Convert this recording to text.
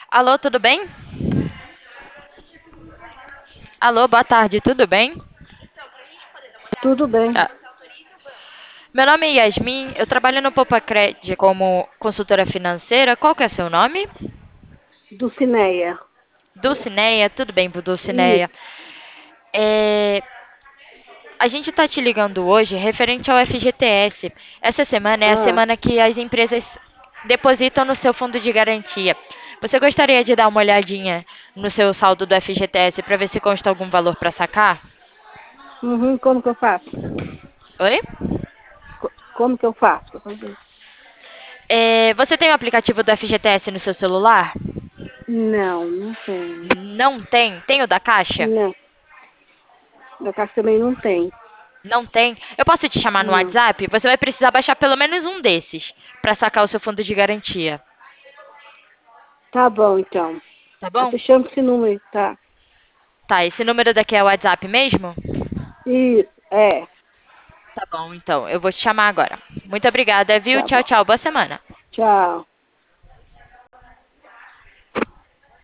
Alô, tudo bem? Alô, boa tarde, tudo bem? Tudo bem. Ah, meu nome é Yasmin, eu trabalho no Popacred como consultora financeira. Qual que é seu nome? Dulcineia. Dulcineia, tudo bem, Dulcineia. Isso. É, a gente está te ligando hoje referente ao FGTS. Essa semana é a Ah, semana que as empresas depositam no seu fundo de garantia. Você gostaria de dar uma olhadinha no seu saldo do FGTS para ver se consta algum valor para sacar? como que eu faço? Oi? Como que eu faço pra fazer? Você tem o aplicativo do FGTS no seu celular? Não, não tem. Não tem? Tem o da Caixa? Não. Na casa também não tem. Não tem? Eu posso te chamar no Não. WhatsApp? Você vai precisar baixar pelo menos um desses para sacar o seu fundo de garantia. Tá bom, então. Tá Ah, bom? você chama esse número, tá? Tá, esse número daqui é o WhatsApp mesmo? Isso, é. Tá bom, então. Eu vou te chamar agora. Muito obrigada, viu? Tá Tchau, bom. tchau. Boa semana. Tchau.